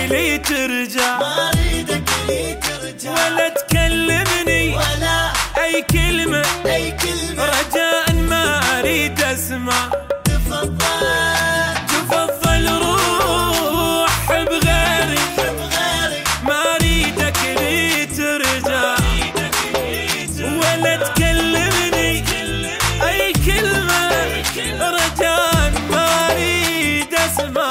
لي ترجع، ولا تكلمني ولا أي كلمة رجاء ما أريد أسمع. تفضل روح بغيري ما أريدك لي ترجع، ولا تكلمني أي كلمة رجاء ما أريد أسمع.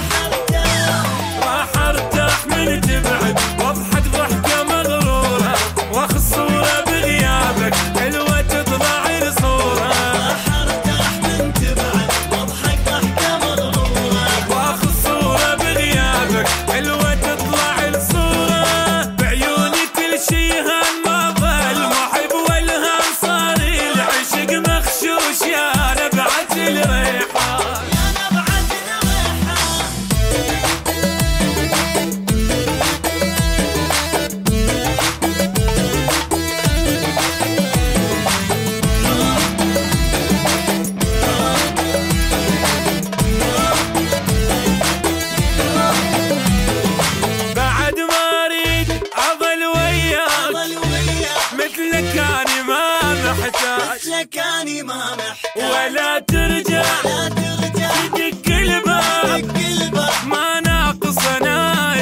راح أرتاح من تبعد واضحك ضحكة مغرورة، واخذ صورة بغيابك حلوة تطلع الصورة. راح أرتاح من تبعد واضحك ضحكة مغرورة، واخذ صورة بغيابك حلوة تطلع الصورة. بعيوني كل شي هان ما ظل محب والهام صار العشق مخشوش. يا نبعة الريحان مثلك أنا ما محتاج، ولا ترجع تدق الباب ما ناقص أنا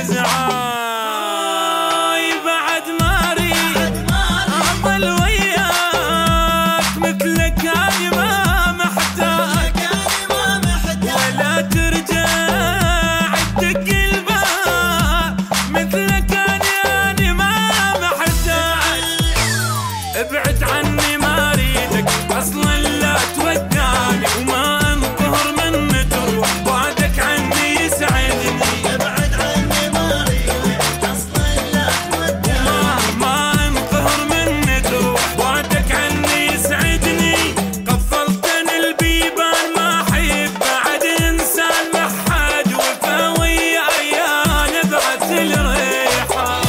إزعاج. بعد ما أريد أظل وياك مثلك أنا ما محتاج، ولا ترجع تدق الباب مثلك أنا ما محتاج. ابعد عني ما أريدك أصلا لا تودعني، وما أنقهر من تروح بعدك عني يسعدني. ابعد عني ما أريدك أصلا لا تودعني، ما أنقهر من تروح بعدك عني يسعدني. قفلتني البيبان ما أحب بعد إنسان محد وفا وياي. يا نبعة الريحان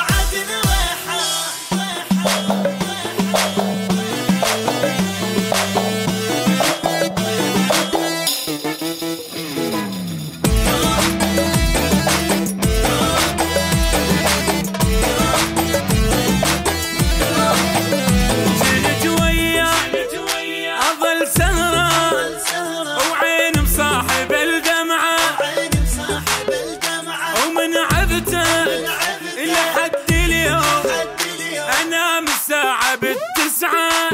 الساعة بالتسعة.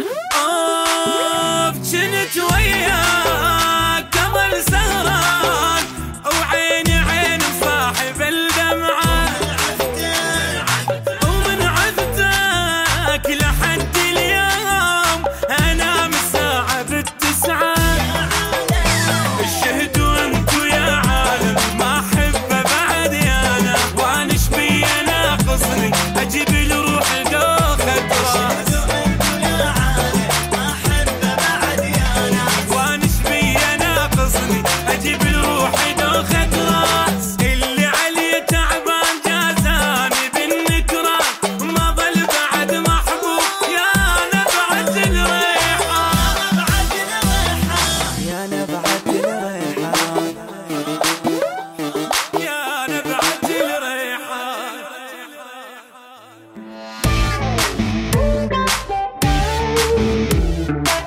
جنت وياك قبل سهران وعيني عين صاحب الدمعة، ومن عذتك لحد اليوم أنام الساعة بالتسعة. الشهد وانتو يا عالم ما أحبه بعدي أنا، وانش بي ناقصني أجيب لروحي الريحان.